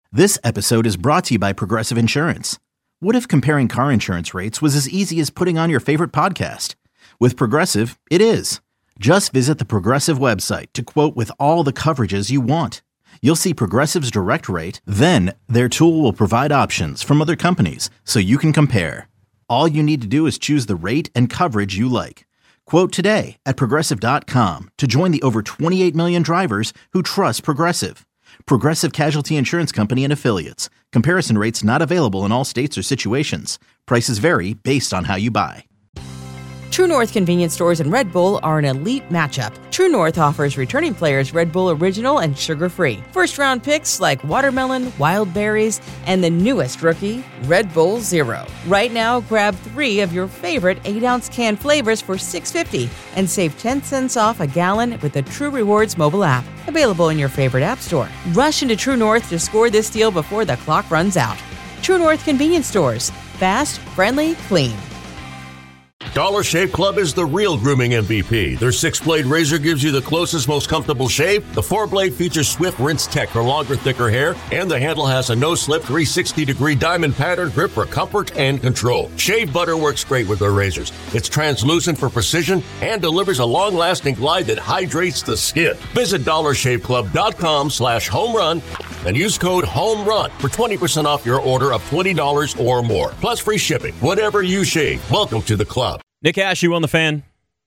This episode is brought to you by Progressive Insurance. What if comparing car insurance rates was as easy as putting on your favorite podcast? With Progressive, it is. Just visit the Progressive website to quote with all the coverages you want. You'll see Progressive's direct rate, then their tool will provide options from other companies so you can compare. All you need to do is choose the rate and coverage you like. Quote today at Progressive.com to join the over 28 million drivers who trust Progressive. Progressive Casualty Insurance Company and Affiliates. Comparison rates not available in all states or situations. Prices vary based on how you buy. True North convenience stores and Red Bull are an elite matchup. True North offers returning players Red Bull Original and sugar-free. First-round picks like watermelon, wild berries, and the newest rookie, Red Bull Zero. Right now, grab 3 of your favorite 8-ounce can flavors for $6.50 and save 10 cents off a gallon with the True Rewards mobile app. Available in your favorite app store. Rush into True North to score this deal before the clock runs out. True North convenience stores. Fast, friendly, clean. Dollar Shave Club is the real grooming MVP. Their 6-blade razor gives you the closest, most comfortable shave. The 4-blade features swift rinse tech for longer, thicker hair, and the handle has a no-slip 360-degree diamond pattern grip for comfort and control. Shave butter works great with their razors. It's translucent for precision and delivers a long-lasting glide that hydrates the skin. Visit dollarshaveclub.com/homerun and use code HOMERUN for 20% off your order of $20 or more. Plus free shipping. Whatever you shave, welcome to the club. Nick Ash, you on the Fan.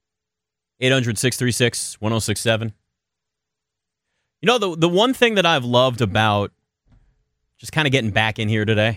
800-636-1067. You know, the one thing that I've loved about just kind of getting back in here today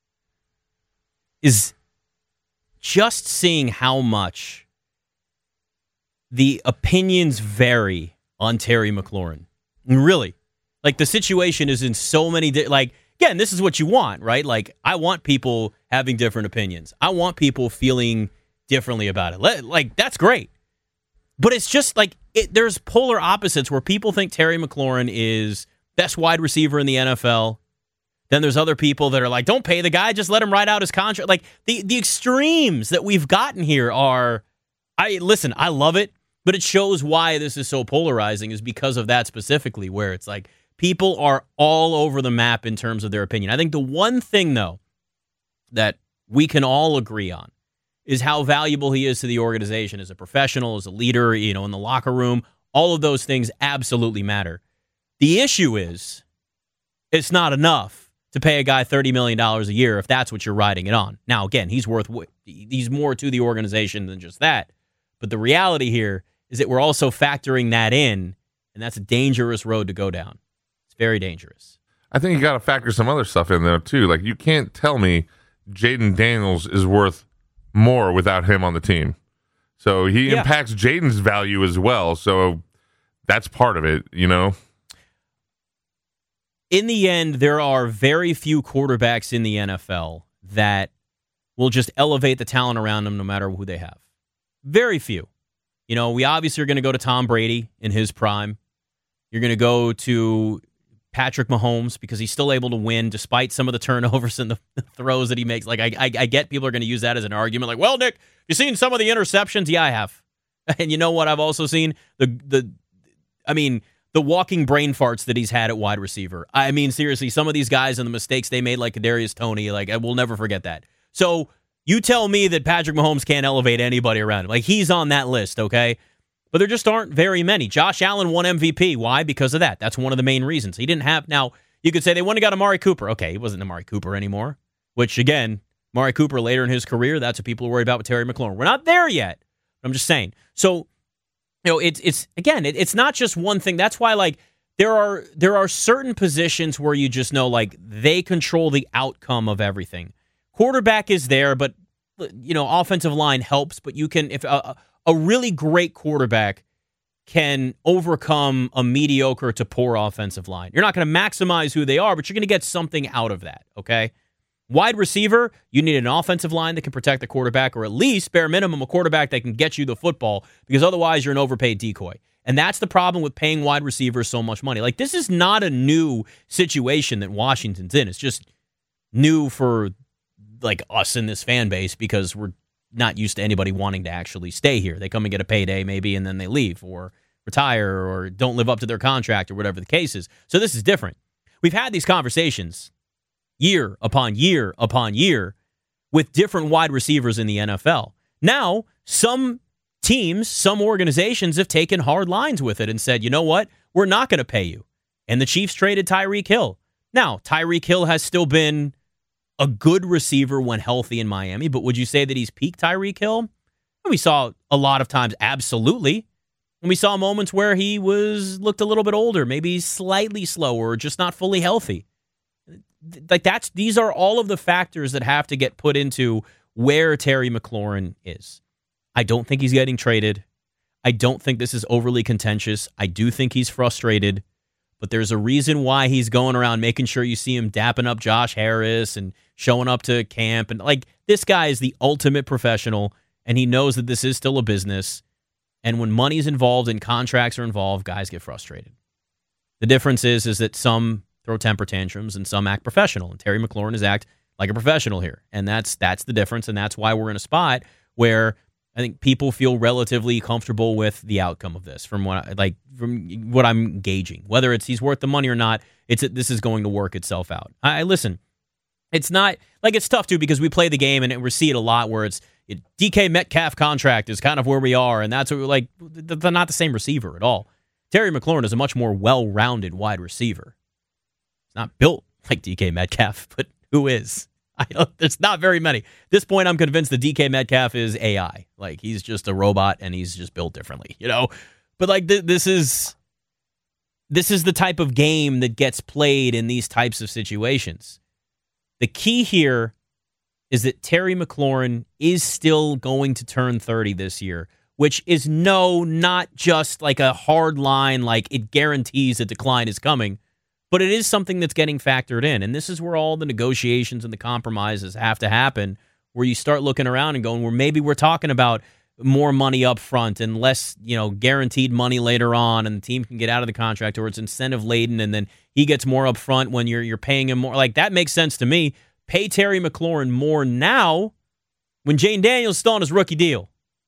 is just seeing how much the opinions vary on Terry McLaurin. And really, like, the situation is in so many, again, this is what you want, right? Like, I want people having different opinions. I want people feeling differently about it. Like, that's great. But it's just like, there's polar opposites where people think Terry McLaurin is best wide receiver in the NFL. Then there's other people that are like, don't pay the guy, just let him ride out his contract. Like, the extremes that we've gotten here are, I love it, but it shows why this is so polarizing is because of that specifically, where it's like, people are all over the map in terms of their opinion. I think the one thing, though, that we can all agree on is how valuable he is to the organization as a professional, as a leader, in the locker room. All of those things absolutely matter. The issue is it's not enough to pay a guy $30 million a year if that's what you're riding it on. Now, again, he's more to the organization than just that. But the reality here is that we're also factoring that in, and that's a dangerous road to go down. It's very dangerous. I think you got to factor some other stuff in there, too. Like, you can't tell me Jaden Daniels is worth more without him on the team. So he impacts Jaden's value as well. So that's part of it, In the end, there are very few quarterbacks in the NFL that will just elevate the talent around them no matter who they have. Very few. We obviously are going to go to Tom Brady in his prime. You're going to go to Patrick Mahomes because he's still able to win despite some of the turnovers and the throws that he makes. Like, I get people are going to use that as an argument. Like, well, Nick, you seen some of the interceptions? Yeah, I have. And you know what? I've also seen the walking brain farts that he's had at wide receiver. I mean, seriously, some of these guys and the mistakes they made, like Kadarius Toney, like, I will never forget that. So you tell me that Patrick Mahomes can't elevate anybody around him. Like, he's on that list, okay? But there just aren't very many. Josh Allen won MVP. Why? Because of that. That's one of the main reasons. He didn't have... Now, you could say they wouldn't have got Amari Cooper. Okay, he wasn't Amari Cooper anymore. Which, again, Amari Cooper later in his career, that's what people are worried about with Terry McLaurin. We're not there yet. I'm just saying. So, it's not just one thing. That's why, like, there are certain positions where you just know, like, they control the outcome of everything. Quarterback is there, but, offensive line helps. But you can... if a really great quarterback can overcome a mediocre to poor offensive line. You're not going to maximize who they are, but you're going to get something out of that, okay? Wide receiver, you need an offensive line that can protect the quarterback, or at least, bare minimum, a quarterback that can get you the football, because otherwise you're an overpaid decoy. And that's the problem with paying wide receivers so much money. Like, this is not a new situation that Washington's in. It's just new for, like, us in this fan base because we're not used to anybody wanting to actually stay here. They come and get a payday maybe, and then they leave or retire or don't live up to their contract or whatever the case is. So this is different. we've had these conversations year upon year upon year with different wide receivers in the NFL. Now, some teams, some organizations have taken hard lines with it and said, you know what? We're not going to pay you. And the Chiefs traded Tyreek Hill. Now, Tyreek Hill has still been a good receiver when healthy in Miami, but would you say that he's peaked Tyreek Hill? We saw a lot of times, absolutely. And we saw moments where he looked a little bit older, maybe slightly slower, or just not fully healthy. Like these are all of the factors that have to get put into where Terry McLaurin is. I don't think he's getting traded. I don't think this is overly contentious. I do think he's frustrated, but there's a reason why he's going around making sure you see him dapping up Josh Harris and showing up to camp. And like, this guy is the ultimate professional, and he knows that this is still a business. And when money's involved and contracts are involved, guys get frustrated. The difference is that some throw temper tantrums and some act professional. And Terry McLaurin has acted like a professional here. And that's the difference. And that's why we're in a spot where I think people feel relatively comfortable with the outcome of this from what I'm gauging. Whether it's he's worth the money or not, this is going to work itself out. I listen, it's not like it's tough too because we play the game and we see it a lot where it's DK Metcalf contract is kind of where we are, and that's what we're like. They're not the same receiver at all. Terry McLaurin is a much more well-rounded wide receiver. It's not built like DK Metcalf, but who is? There's not very many. At this point, I'm convinced that DK Metcalf is AI. Like, he's just a robot, and he's just built differently, you know? But, like, this is the type of game that gets played in these types of situations. The key here is that Terry McLaurin is still going to turn 30 this year, which is not just like a hard line, like it guarantees a decline is coming, but it is something that's getting factored in. And this is where all the negotiations and the compromises have to happen, where you start looking around and going, well, maybe we're talking about more money up front and less, guaranteed money later on, and the team can get out of the contract, or it's incentive laden, and then he gets more up front when you're paying him more. Like, that makes sense to me. Pay Terry McLaurin more now when Jayden Daniels is still on his rookie deal.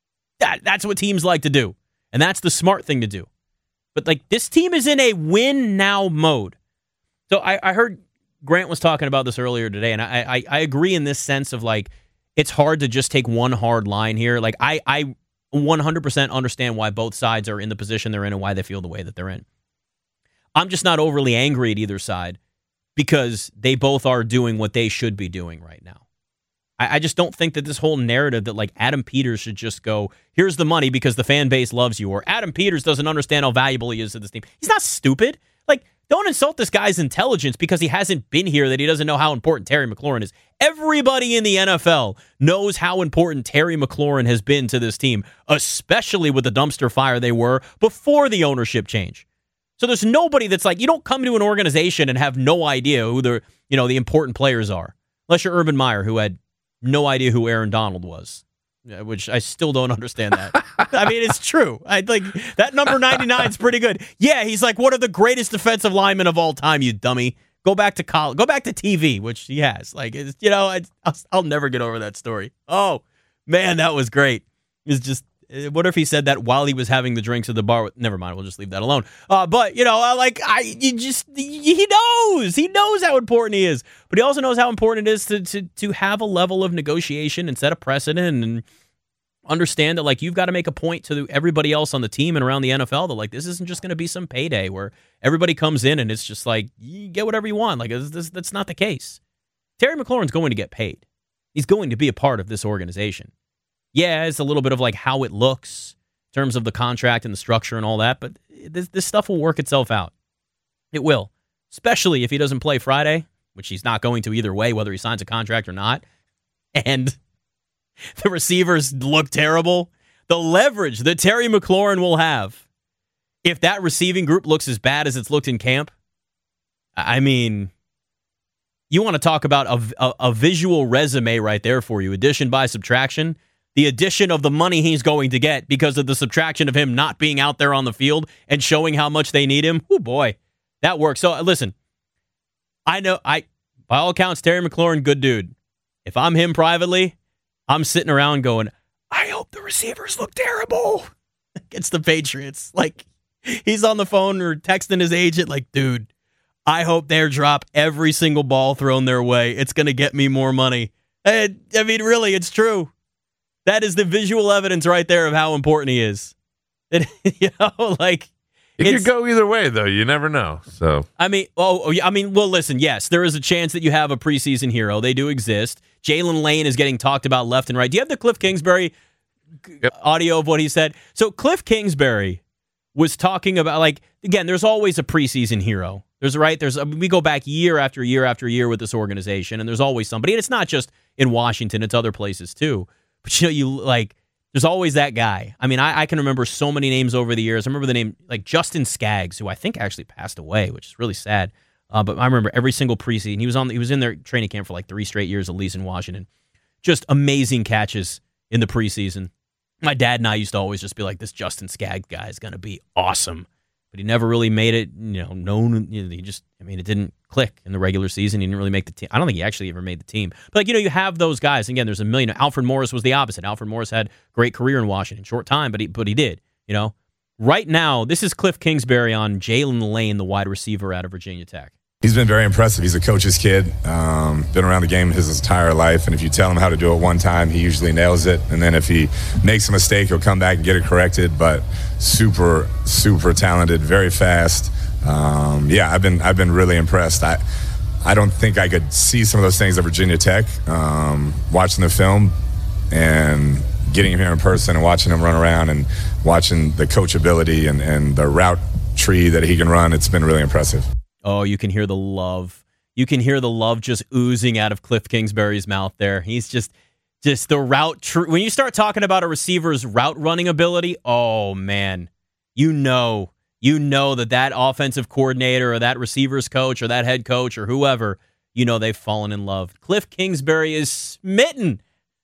That's what teams like to do, and that's the smart thing to do. But, like, this team is in a win-now mode. So I heard Grant was talking about this earlier today, and I agree in this sense of, like, it's hard to just take one hard line here. Like, I 100% understand why both sides are in the position they're in and why they feel the way that they're in. I'm just not overly angry at either side because they both are doing what they should be doing right now. I just don't think that this whole narrative that, like, Adam Peters should just go, here's the money because the fan base loves you, or Adam Peters doesn't understand how valuable he is to this team. He's not stupid. Like, don't insult this guy's intelligence because he hasn't been here, that he doesn't know how important Terry McLaurin is. Everybody in the NFL knows how important Terry McLaurin has been to this team, especially with the dumpster fire they were before the ownership change. So there's nobody that's like, you don't come to an organization and have no idea who the important players are. Unless you're Urban Meyer, who had no idea who Aaron Donald was, which I still don't understand that. I mean, it's true. That number 99 is pretty good. Yeah, he's like one of the greatest defensive linemen of all time, you dummy. Go back to college. Go back to TV, which he has. Like, I'll never get over that story. Oh, man, that was great. It's just, what if he said that while he was having the drinks at the bar? Never mind, we'll just leave that alone. But he knows how important he is, but he also knows how important it is to have a level of negotiation and set a precedent and understand that, like, you've got to make a point to everybody else on the team and around the NFL that, like, this isn't just going to be some payday where everybody comes in and it's just like, you get whatever you want. Like, that's not the case. Terry McLaurin's going to get paid. He's going to be a part of this organization. Yeah, it's a little bit of, like, how it looks in terms of the contract and the structure and all that, but this stuff will work itself out. It will, especially if he doesn't play Friday, which he's not going to either way, whether he signs a contract or not. And the receivers look terrible. The leverage that Terry McLaurin will have if that receiving group looks as bad as it's looked in camp, I mean, you want to talk about a visual resume right there for you. Addition by subtraction. The addition of the money he's going to get because of the subtraction of him not being out there on the field and showing how much they need him. Oh, boy, that works. So, listen, by all accounts, Terry McLaurin, good dude. If I'm him privately, I'm sitting around going, I hope the receivers look terrible against the Patriots. Like, he's on the phone or texting his agent like, dude, I hope they drop every single ball thrown their way. It's going to get me more money. I mean, really, it's true. That is the visual evidence right there of how important he is. It could go either way, though. You never know. So well, listen. Yes, there is a chance that you have a preseason hero. They do exist. Jalen Lane is getting talked about left and right. Do you have the Cliff Kingsbury audio of what he said? So Cliff Kingsbury was talking about, like, again, there's always a preseason hero. We go back year after year after year with this organization, and there's always somebody. And it's not just in Washington; it's other places too. But there's always that guy. I mean, I can remember so many names over the years. I remember the name like Justin Skaggs, who I think actually passed away, which is really sad. But I remember every single preseason he was in their training camp for like 3 straight years at least in Washington. Just amazing catches in the preseason. My dad and I used to always just be like, this Justin Skaggs guy is going to be awesome. But he never really made it, known. It didn't click in the regular season. He didn't really make the team. I don't think he actually ever made the team. But, you have those guys. Again, there's a million. Alfred Morris was the opposite. Alfred Morris had a great career in Washington. Short time, but he did, Right now, this is Cliff Kingsbury on Jalen Lane, the wide receiver out of Virginia Tech. He's been very impressive. He's a coach's kid, been around the game his entire life, and if you tell him how to do it one time, he usually nails it, and then if he makes a mistake, he'll come back and get it corrected, but super, super talented, very fast. I've been really impressed. I don't think I could see some of those things at Virginia Tech, watching the film and getting him here in person and watching him run around and watching the coachability and the route tree that he can run. It's been really impressive. Oh, you can hear the love. You can hear the love just oozing out of Cliff Kingsbury's mouth there. He's just the route. When you start talking about a receiver's route running ability, oh, man, you know that offensive coordinator or that receivers coach or that head coach or whoever, they've fallen in love. Cliff Kingsbury is smitten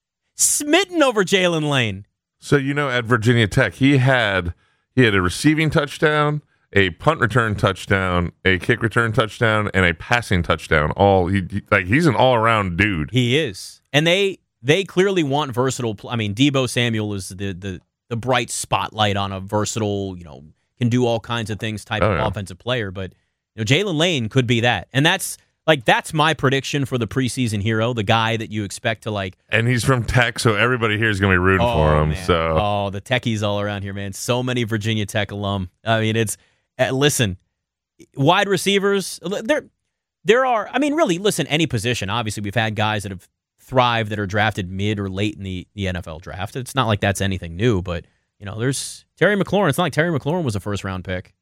over Jalen Lane. So, at Virginia Tech, he had a receiving touchdown, a punt return touchdown, a kick return touchdown, and a passing touchdown. He's an all-around dude. He is. And they clearly want versatile. I mean, Deebo Samuel is the bright spotlight on a versatile, can do all kinds of things type of offensive player. But Jalen Lane could be that. And that's my prediction for the preseason hero, the guy that you expect to . And he's from Tech, so everybody here is going to be rooting for him. Man. So the techies all around here, man. So many Virginia Tech alum. I mean, it's listen, wide receivers. There are. I mean, really, listen. Any position. Obviously, we've had guys that have thrived that are drafted mid or late in the NFL draft. It's not like that's anything new, but there's Terry McLaurin. It's not like Terry McLaurin was a first-round pick.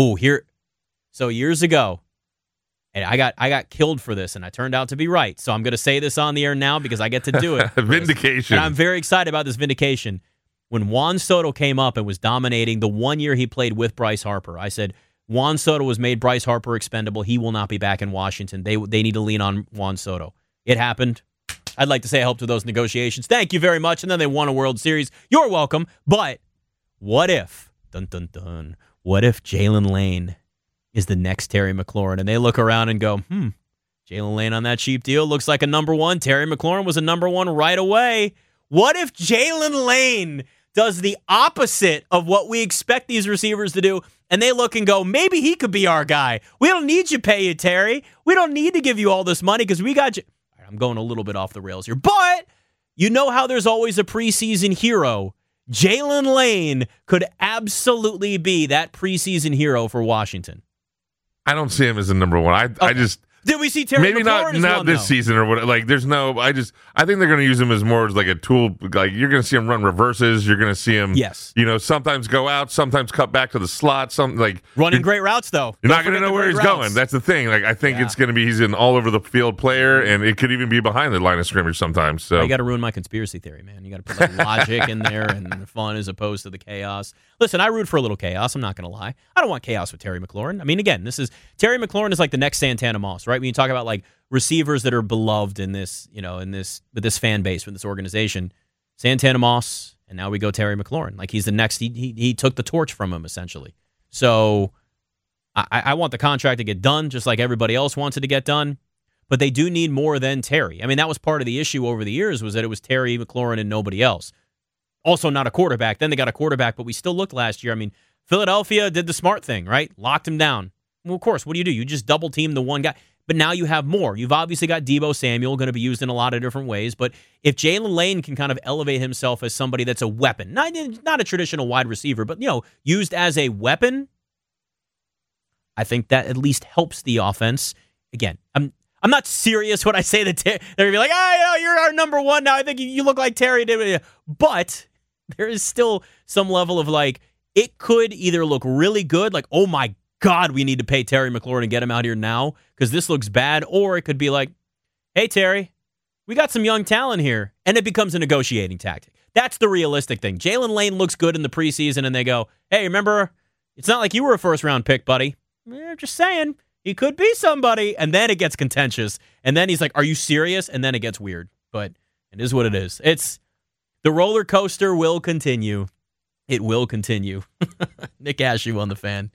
So years ago, and I got killed for this, and I turned out to be right. So I'm going to say this on the air now because I get to do it. Vindication. And I'm very excited about this vindication. When Juan Soto came up and was dominating the 1 year he played with Bryce Harper, I said, Juan Soto has made Bryce Harper expendable. He will not be back in Washington. They need to lean on Juan Soto. It happened. I'd like to say I helped with those negotiations. Thank you very much. And then they won a World Series. You're welcome. But what if, dun, dun, dun, what if Jalen Lane is the next Terry McLaurin? And they look around and go, Jalen Lane on that cheap deal looks like a number one. Terry McLaurin was a number one right away. What if Jalen Lane does the opposite of what we expect these receivers to do, and they look and go, maybe he could be our guy. We don't need you to pay you, Terry. We don't need to give you all this money because we got you. All right, I'm going a little bit off the rails here, but you know how there's always a preseason hero. Jalen Lane could absolutely be that preseason hero for Washington. I don't see him as a number one. Did we see Terry maybe McLaurin as not one, this though? season or what? I think they're going to use him as more as like a tool. Like you're going to see him run reverses. You're going to see him, sometimes go out, sometimes cut back to the slot. Something like running great routes though. You're not going to know where he's going. That's the thing. Like I think it's going to be he's an all over the field player, and it could even be behind the line of scrimmage sometimes. So you got to ruin my conspiracy theory, man. You got to put logic in there and the fun as opposed to the chaos. Listen, I root for a little chaos. I'm not going to lie. I don't want chaos with Terry McLaurin. I mean, again, Terry McLaurin is like the next Santana Moss, right? When you talk about like receivers that are beloved in this, with this fan base, with this organization, Santana Moss, and now we go Terry McLaurin. Like he's the next. He took the torch from him essentially. So I want the contract to get done, just like everybody else wants it to get done. But they do need more than Terry. I mean, that was part of the issue over the years was that it was Terry McLaurin and nobody else. Also not a quarterback. Then they got a quarterback, but we still looked last year. I mean, Philadelphia did the smart thing, right? Locked him down. Well, of course, what do? You just double team the one guy. But now you have more. You've obviously got Deebo Samuel going to be used in a lot of different ways. But if Jalen Lane can kind of elevate himself as somebody that's a weapon, not a traditional wide receiver, but, used as a weapon, I think that at least helps the offense. Again, I'm not serious when I say that they're going to be like, you're our number one now. I think you look like Terry did. But there is still some level of it could either look really good, like, oh my God, we need to pay Terry McLaurin and get him out here now because this looks bad. Or it could be like, hey, Terry, we got some young talent here. And it becomes a negotiating tactic. That's the realistic thing. Jalen Lane looks good in the preseason and they go, hey, remember, it's not like you were a first-round pick, buddy. Just saying, he could be somebody. And then it gets contentious. And then he's like, are you serious? And then it gets weird. But it is what it is. The roller coaster will continue. It will continue. Nick Ashew on the Fan.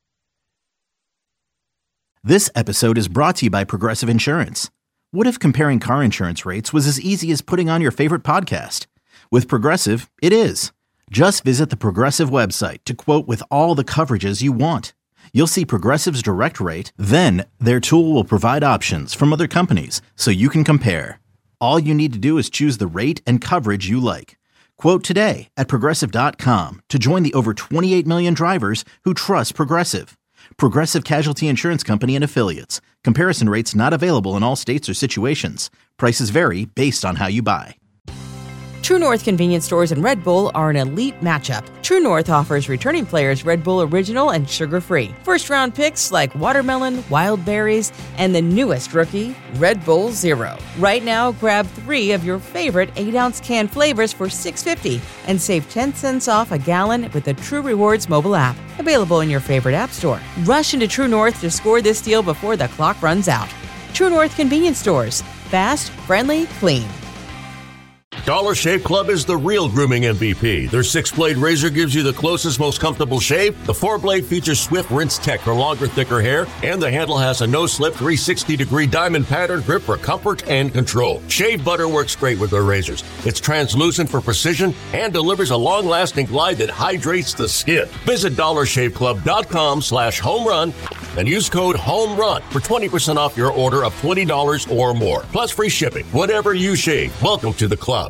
This episode is brought to you by Progressive Insurance. What if comparing car insurance rates was as easy as putting on your favorite podcast? With Progressive, it is. Just visit the Progressive website to quote with all the coverages you want. You'll see Progressive's direct rate, then their tool will provide options from other companies so you can compare. All you need to do is choose the rate and coverage you like. Quote today at Progressive.com to join the over 28 million drivers who trust Progressive. Progressive Casualty Insurance Company and Affiliates. Comparison rates not available in all states or situations. Prices vary based on how you buy. True North convenience stores and Red Bull are an elite matchup. True North offers returning players Red Bull Original and sugar-free. First-round picks like watermelon, wild berries, and the newest rookie, Red Bull Zero. Right now, grab 3 of your favorite 8-ounce can flavors for $6.50 and save 10 cents off a gallon with the True Rewards mobile app. Available in your favorite app store. Rush into True North to score this deal before the clock runs out. True North convenience stores. Fast, friendly, clean. Dollar Shave Club is the real grooming MVP. Their 6-blade razor gives you the closest, most comfortable shave. The 4-blade features Swift Rinse Tech for longer, thicker hair. And the handle has a no-slip 360-degree diamond pattern grip for comfort and control. Shave butter works great with their razors. It's translucent for precision and delivers a long-lasting glide that hydrates the skin. Visit DollarShaveClub.com/homerun and use code HOMERUN for 20% off your order of $20 or more. Plus free shipping. Whatever you shave, welcome to the club.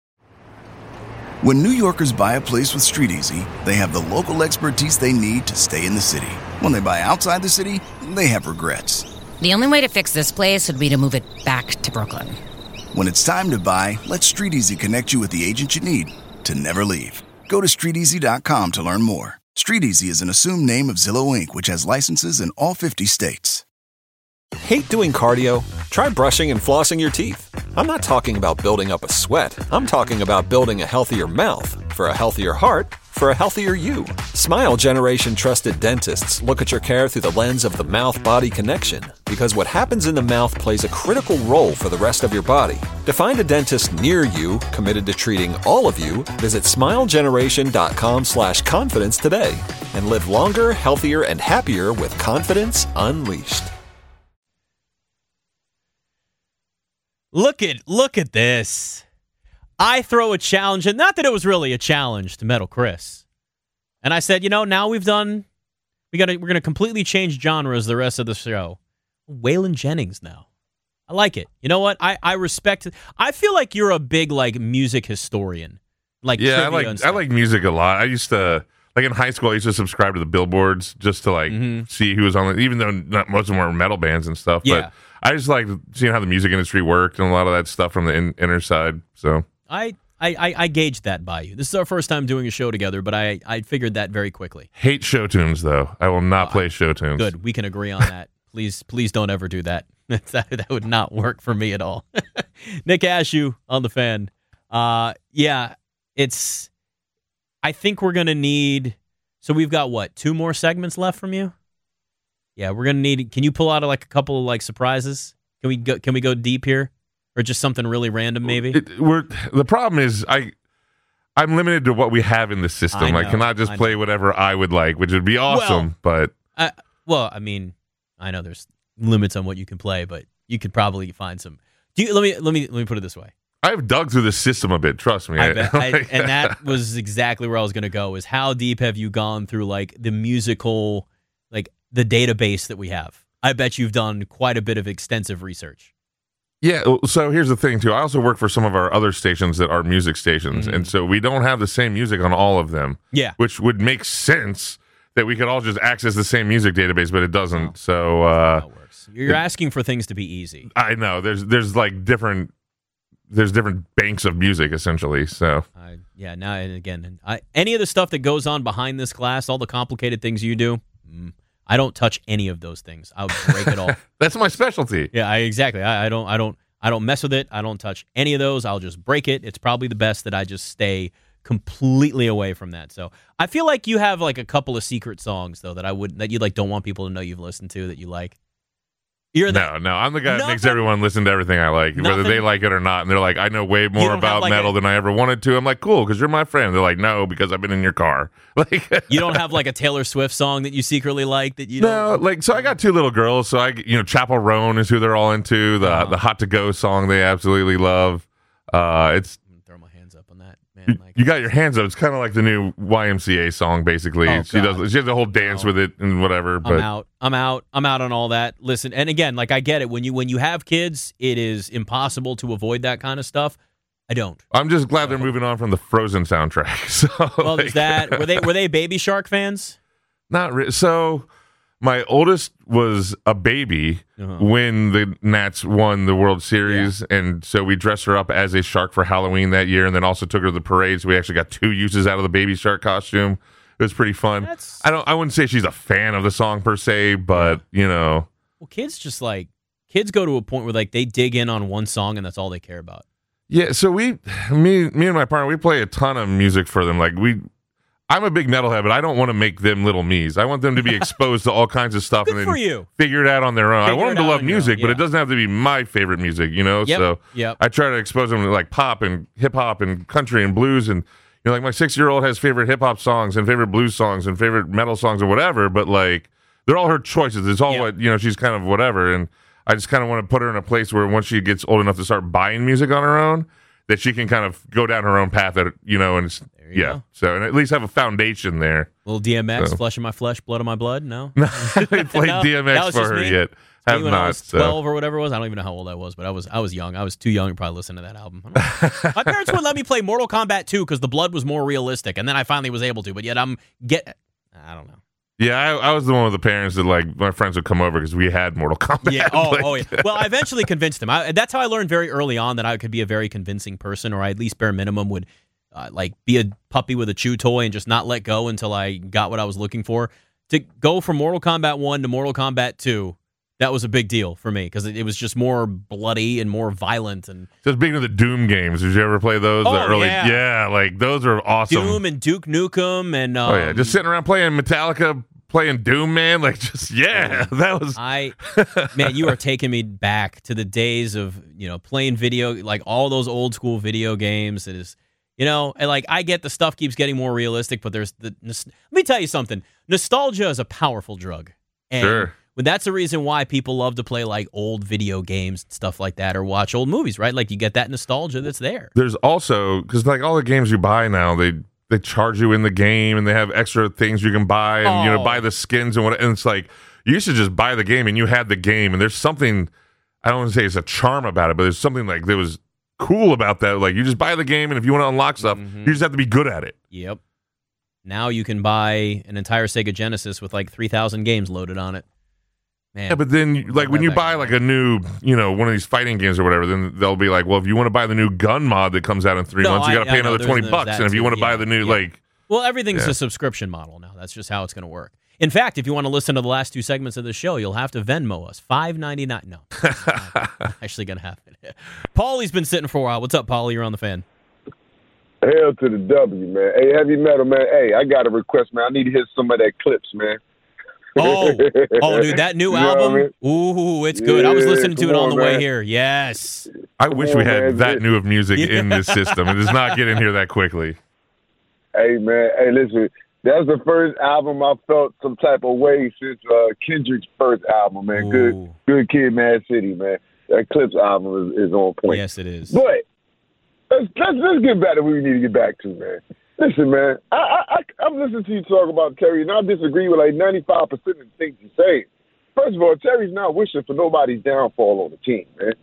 When New Yorkers buy a place with StreetEasy, they have the local expertise they need to stay in the city. When they buy outside the city, they have regrets. The only way to fix this place would be to move it back to Brooklyn. When it's time to buy, let StreetEasy connect you with the agent you need to never leave. Go to StreetEasy.com to learn more. StreetEasy is an assumed name of Zillow Inc., which has licenses in all 50 states. Hate doing cardio? Try brushing and flossing your teeth. I'm not talking about building up a sweat. I'm talking about building a healthier mouth. For a healthier heart, for a healthier you. Smile Generation trusted dentists look at your care through the lens of the mouth-body connection, because what happens in the mouth plays a critical role for the rest of your body. To find a dentist near you committed to treating all of you, visit smilegeneration.com/confidence today and live longer, healthier, and happier with confidence unleashed. Look at this. I throw a challenge, and not that it was really a challenge to Metal Chris. And I said, now we're going to completely change genres the rest of the show. Waylon Jennings now. I like it. You know what? I respect it. I feel like you're a big music historian. I like music a lot. I used to in high school I used to subscribe to the billboards just to see who was on it, even though not most of them were metal bands and stuff. Yeah. But I just like seeing how the music industry worked and a lot of that stuff from the inner side. So I gauged that by you. This is our first time doing a show together, but I figured that very quickly. Hate show tunes, though. I will not play show tunes. Good. We can agree on that. Please don't ever do that. That would not work for me at all. Nick Ashew on the Fan. I think we're going to need, so we've got 2 more segments left from you? Yeah, we're going to need, can you pull out a couple of surprises? Can we go deep here? Or just something really random, maybe? The problem is I'm limited to what we have in the system. I cannot just play whatever I would like, which would be awesome. I know there's limits on what you can play, but you could probably find some. Let me put it this way. I've dug through the system a bit. Trust me. And that was exactly where I was going to go. Is how deep have you gone through the musical, the database that we have. I bet you've done quite a bit of extensive research. Yeah, so here's the thing, too. I also work for some of our other stations that are music stations, and so we don't have the same music on all of them. Yeah. Which would make sense that we could all just access the same music database, but it doesn't. Oh. So That works. You're asking for things to be easy. I know. There's like different banks of music, essentially. So Now and again, any of the stuff that goes on behind this glass, all the complicated things you do, I don't touch any of those things. I would break it all. That's my specialty. Yeah, exactly. I don't mess with it. I don't touch any of those. I'll just break it. It's probably the best that I just stay completely away from that. So I feel like you have like a couple of secret songs though that you like don't want people to know you've listened to that you like. No, I'm the guy that makes everyone listen to everything I like, whether they like it or not. And they're like, I know way more about metal than I ever wanted to. I'm like, cool, because you're my friend. They're like, no, because I've been in your car. Like, you don't have like a Taylor Swift song that you secretly like that you don't? No, like, so I got two little girls. So Chapel Roan is who they're all into. The Hot to Go song they absolutely love. It's throw my hands up on that, man. You got your hands up. It's kind of like the new YMCA song, basically. She has a whole dance with it and whatever. But I'm out on all that. Listen, and again, like I get it. When you have kids, it is impossible to avoid that kind of stuff. I don't. I'm just glad they're moving on from the Frozen soundtrack. So, well, there's that. Were they Baby Shark fans? Not really. So my oldest was a baby when the Nats won the World Series, and so we dressed her up as a shark for Halloween that year, and then also took her to the parade. So we actually got 2 uses out of the baby shark costume. It was pretty fun. I wouldn't say she's a fan of the song per se, but Well, kids go to a point where like they dig in on one song and that's all they care about. Yeah, so me and my partner, we play a ton of music for them. Like I'm a big metalhead, but I don't want to make them little me's. I want them to be exposed to all kinds of stuff Good and for then you. Figure it out on their own. I want them to love music, but it doesn't have to be my favorite music, Yep. So I try to expose them to like pop and hip hop and country and blues, and like my 6-year-old has favorite hip hop songs and favorite blues songs and favorite metal songs or whatever, but like they're all her choices. It's all what she's kind of whatever, and I just kind of want to put her in a place where once she gets old enough to start buying music on her own, that she can kind of go down her own path, and go. So and at least have a foundation there. Little DMX, Flesh of my flesh, blood of my blood. No, I haven't played DMX for her yet. Have when not. I was 12 or whatever it was. I don't even know how old I was, but I was young. I was too young to probably listen to that album. My parents wouldn't let me play Mortal Kombat 2 because the blood was more realistic, and then I finally was able to. But yet I don't know. Yeah, I was the one with the parents that like my friends would come over because we had Mortal Kombat. Yeah. Yeah. Well, I eventually convinced them. That's how I learned very early on that I could be a very convincing person, or I at least bare minimum would be a puppy with a chew toy and just not let go until I got what I was looking for. To go from Mortal Kombat 1 to Mortal Kombat 2, that was a big deal for me because it was just more bloody and more violent. And just being of the Doom games, did you ever play those? Yeah, like those are awesome. Doom and Duke Nukem and just sitting around playing Metallica, playing Doom, man. Like that was. Man, you are taking me back to the days of playing like all those old school video games. It is. And like I get the stuff keeps getting more realistic, but let me tell you something. Nostalgia is a powerful drug. And sure. That's the reason why people love to play like old video games and stuff like that or watch old movies, right? Like you get that nostalgia that's there. There's also, because like all the games you buy now, they charge you in the game and they have extra things you can buy and buy the skins and and it's like you used to just buy the game and you had the game, and there's something, I don't want to say it's a charm about it, but there's something like there was cool about that. Like you just buy the game, and if you want to unlock stuff, you just have to be good at it. Yep. Now you can buy an entire Sega Genesis with like 3,000 games loaded on it. Man. Yeah, but then like when you buy like a new, one of these fighting games or whatever, then they'll be like, well, if you want to buy the new gun mod that comes out in 3 months, you got to pay another $20. And if you want to buy the new well, everything's a subscription model now. That's just how it's going to work. In fact, if you want to listen to the last 2 segments of the show, you'll have to Venmo us $5.99. No, not actually going to happen. Paulie's been sitting for a while. What's up, Paulie? You're on the fan. Hell to the W, man. Hey, heavy metal, man. Hey, I got a request, man. I need to hear some of that Clips, man. Oh, dude, that new album. I mean? Ooh, it's good. I was listening to it on the way here. Yes. I wish we had that new of music in this system. It does not get in here that quickly. Hey, man. Hey, listen. That's the first album I felt some type of way since Kendrick's first album, man. Good Kid, Mad City, man. That Clips album is on point. Yes, it is. But let's get back to what we need to get back to, man. Listen, man, I'm listening to you talk about Terry, and I disagree with like 95% of the things you say. First of all, Terry's not wishing for nobody's downfall on the team, man.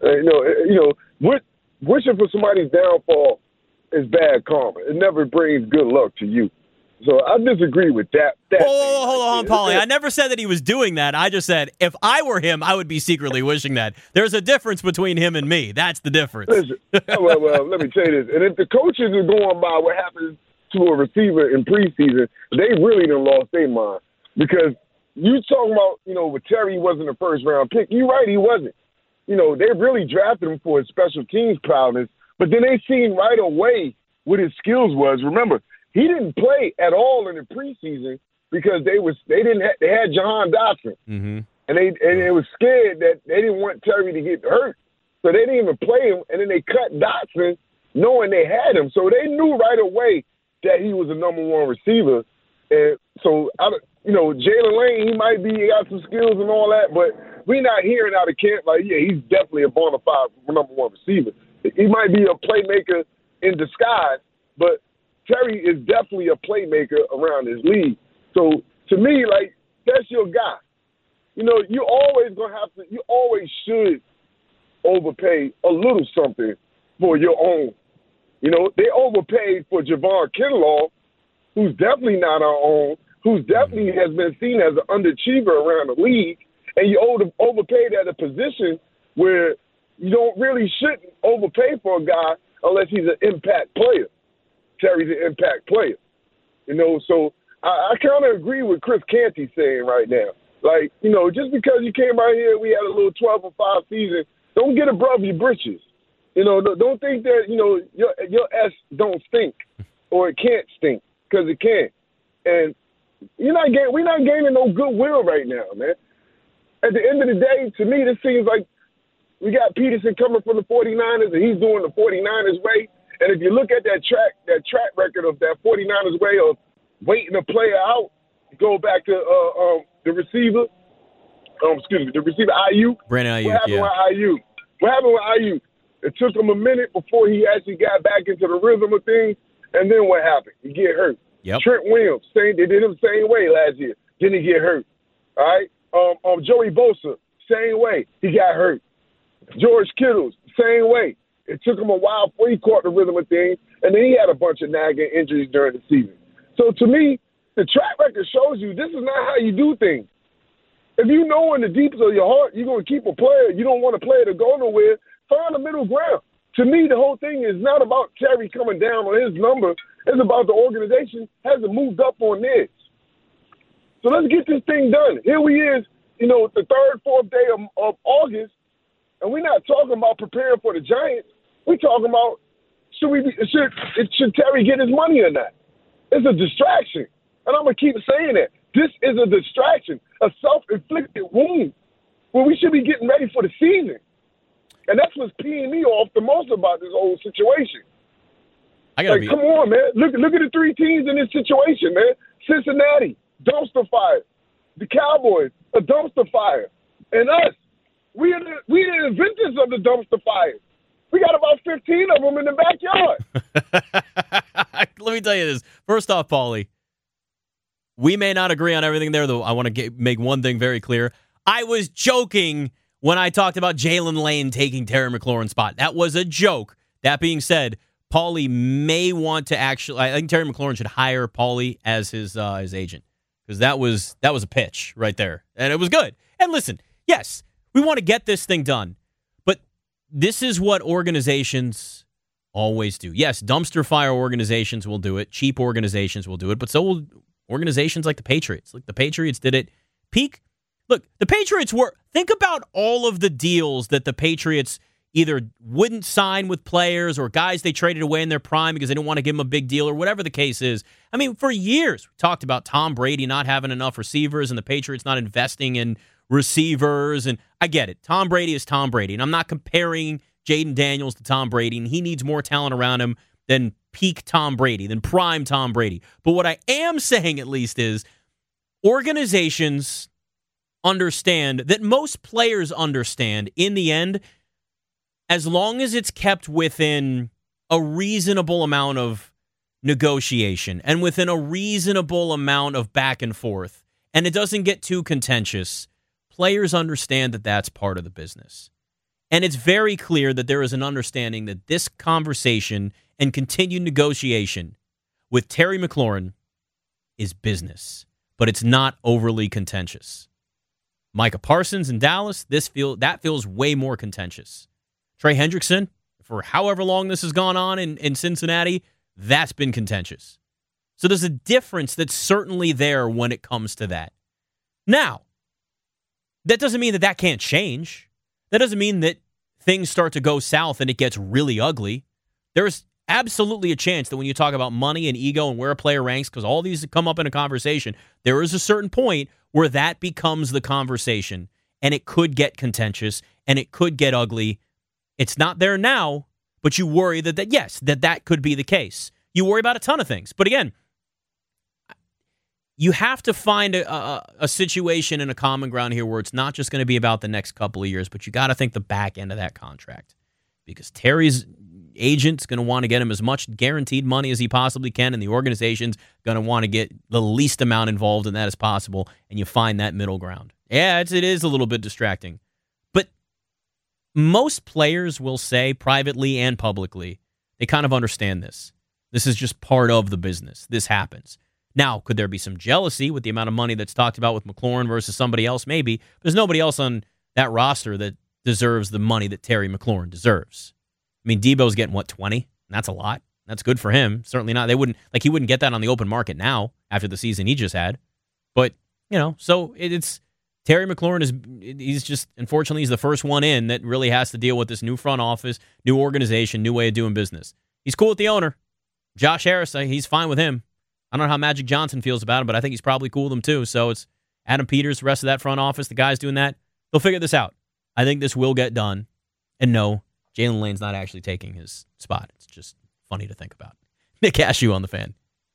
Wishing for somebody's downfall is bad karma. It never brings good luck to you. So I disagree with that. Hold on, Paulie. I never said that he was doing that. I just said if I were him, I would be secretly wishing that. There's a difference between him and me. That's the difference. Listen, well, let me tell you this. And if the coaches are going by what happens to a receiver in preseason, they really done lost their mind. Because you talking about, with Terry wasn't a first-round pick. You're right, he wasn't. They really drafted him for his special teams prowess, but then they seen right away what his skills was. Remember, he didn't play at all in the preseason because they had Jahan Dotson, and they was scared that they didn't want Terry to get hurt, so they didn't even play him. And then they cut Dotson, knowing they had him, so they knew right away that he was a number one receiver. And so Jalen Lane, he might be got some skills and all that, but we're not hearing out of camp like, yeah, he's definitely a bona fide number one receiver. He might be a playmaker in disguise, but Terry is definitely a playmaker around his league. So to me, like, that's your guy. You always should overpay a little something for your own. They overpaid for Javon Kinlaw, who's definitely not our own, who's definitely has been seen as an underachiever around the league, and you overpaid at a position where you shouldn't overpay for a guy unless he's an impact player. Terry's an impact player. So I kind of agree with Chris Canty saying right now. Like, just because you came out here, we had a little 12-5 season, don't get above your britches. Don't think that, your S don't stink or it can't stink, because it can. And we're not gaining no goodwill right now, man. At the end of the day, to me, this seems like we got Peterson coming from the 49ers, and he's doing the 49ers way. And if you look at that track record of that 49ers way of waiting a player out, go back to the receiver, the receiver Ayuk. Brandon Ayuk, What happened with Ayuk? It took him a minute before he actually got back into the rhythm of things, and then what happened? He get hurt. Yep. Trent Williams, they did him the same way last year. Didn't he get hurt? All right. Joey Bosa, same way. He got hurt. George Kittle, same way. It took him a while before he caught the rhythm of things, and then he had a bunch of nagging injuries during the season. So to me, the track record shows you this is not how you do things. If you know in the deepest of your heart you're going to keep a player, you don't want a player to go nowhere, find a middle ground. To me, the whole thing is not about Terry coming down on his number. It's about the organization hasn't moved up on theirs. So let's get this thing done. Here we is, the third, fourth day of August, and we're not talking about preparing for the Giants. We're talking about should Terry get his money or not? It's a distraction. And I'm going to keep saying that. This is a distraction, a self-inflicted wound where we should be getting ready for the season. And that's what's peeing me off the most about this whole situation. Come on, man. Look at the three teams in this situation, man. Cincinnati, dumpster fire. The Cowboys, a dumpster fire. And us, we are the inventors of the dumpster fire. We got about 15 of them in the backyard. Let me tell you this. First off, Paulie, we may not agree on everything there, though I want to make one thing very clear. I was joking when I talked about Jalen Lane taking Terry McLaurin's spot. That was a joke. That being said, Paulie may want to I think Terry McLaurin should hire Paulie as his agent, because that was a pitch right there, and it was good. And listen, yes, we want to get this thing done, but this is what organizations always do. Yes, dumpster fire organizations will do it. Cheap organizations will do it, but so will organizations like the Patriots. Like the Patriots did it. Look, the Patriots think about all of the deals that the Patriots either wouldn't sign with players or guys they traded away in their prime because they didn't want to give them a big deal or whatever the case is. I mean, for years, we talked about Tom Brady not having enough receivers and the Patriots not investing in receivers. And I get it. Tom Brady is Tom Brady. And I'm not comparing Jaden Daniels to Tom Brady. And he needs more talent around him than peak Tom Brady, than prime Tom Brady. But what I am saying at least is organizations understand that most players understand in the end, as long as it's kept within a reasonable amount of negotiation and within a reasonable amount of back and forth, and it doesn't get too contentious, players understand that that's part of the business. And it's very clear that there is an understanding that this conversation and continued negotiation with Terry McLaurin is business, but it's not overly contentious. Micah Parsons in Dallas, that feels way more contentious. Trey Hendrickson, for however long this has gone on in Cincinnati, that's been contentious. So there's a difference that's certainly there when it comes to that. Now, that doesn't mean that can't change. That doesn't mean that things start to go south and it gets really ugly. There's absolutely a chance that when you talk about money and ego and where a player ranks, because all these come up in a conversation, there is a certain point where that becomes the conversation, and it could get contentious and it could get ugly. It's not there now, but you worry that could be the case. You worry about a ton of things. But again, you have to find a situation and a common ground here where it's not just going to be about the next couple of years, but you got to think the back end of that contract. Because Terry's agent's going to want to get him as much guaranteed money as he possibly can, and the organization's going to want to get the least amount involved in that as possible, and you find that middle ground. Yeah, it is a little bit distracting. But most players will say, privately and publicly, they kind of understand this. This is just part of the business. This happens. Now, could there be some jealousy with the amount of money that's talked about with McLaurin versus somebody else? Maybe. There's nobody else on that roster that deserves the money that Terry McLaurin deserves. I mean, Debo's getting, 20? That's a lot. That's good for him. Certainly not. He wouldn't get that on the open market now after the season he just had. But, so it's Terry McLaurin he's just, unfortunately, he's the first one in that really has to deal with this new front office, new organization, new way of doing business. He's cool with the owner. Josh Harris, he's fine with him. I don't know how Magic Johnson feels about him, but I think he's probably cool with him too. So it's Adam Peters, the rest of that front office, the guys doing that. They'll figure this out. I think this will get done. And no, Jalen Lane's not actually taking his spot. It's just funny to think about. Nick Cashew on the Fan.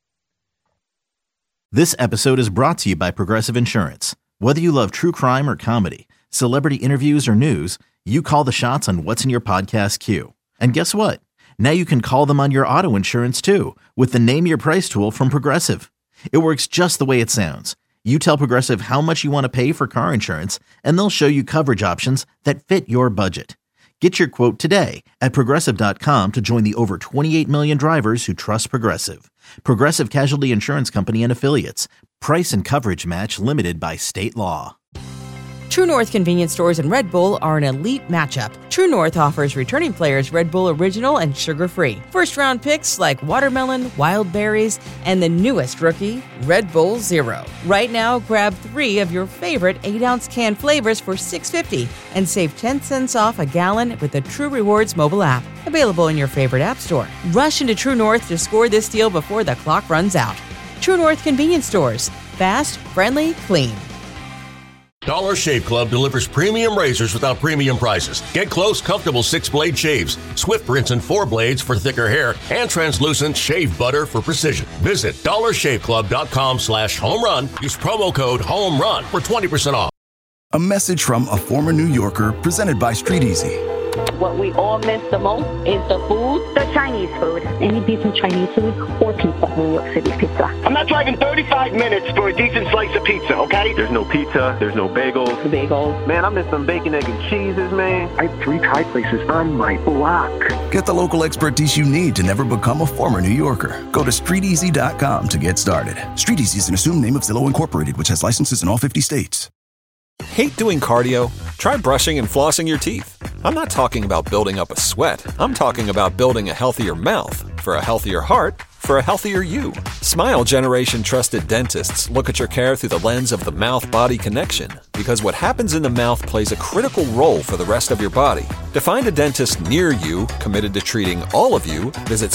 This episode is brought to you by Progressive Insurance. Whether you love true crime or comedy, celebrity interviews or news, you call the shots on what's in your podcast queue. And guess what? Now you can call them on your auto insurance too with the Name Your Price tool from Progressive. It works just the way it sounds. You tell Progressive how much you want to pay for car insurance, and they'll show you coverage options that fit your budget. Get your quote today at Progressive.com to join the over 28 million drivers who trust Progressive. Progressive Casualty Insurance Company and Affiliates. Price and coverage match limited by state law. True North convenience stores and Red Bull are an elite matchup. True North offers returning players Red Bull Original and sugar-free. First-round picks like watermelon, wild berries, and the newest rookie, Red Bull Zero. Right now, grab 3 of your favorite 8-ounce can flavors for $6.50 and save 10 cents off a gallon with the True Rewards mobile app. Available in your favorite app store. Rush into True North to score this deal before the clock runs out. True North convenience stores. Fast, friendly, clean. Dollar Shave Club delivers premium razors without premium prices. Get close, comfortable 6-blade shaves, swift rinse and 4 blades for thicker hair, and translucent shave butter for precision. Visit dollarshaveclub.com/homerun. Use promo code HOMERUN for 20% off. A message from a former New Yorker presented by Street Easy. What we all miss the most is the food. The Chinese food. Any decent Chinese food or pizza. New York City pizza. I'm not driving 35 minutes for a decent slice of pizza, okay? There's no pizza. There's no bagels. The bagels. Man, I miss some bacon, egg, and cheeses, man. I have 3 Thai places on my block. Get the local expertise you need to never become a former New Yorker. Go to StreetEasy.com to get started. Street Easy is an assumed name of Zillow Incorporated, which has licenses in all 50 states. Hate doing cardio? Try brushing and flossing your teeth. I'm not talking about building up a sweat. I'm talking about building a healthier mouth. For a healthier heart, for a healthier you. Smile Generation trusted dentists look at your care through the lens of the mouth-body connection, because what happens in the mouth plays a critical role for the rest of your body. To find a dentist near you committed to treating all of you, visit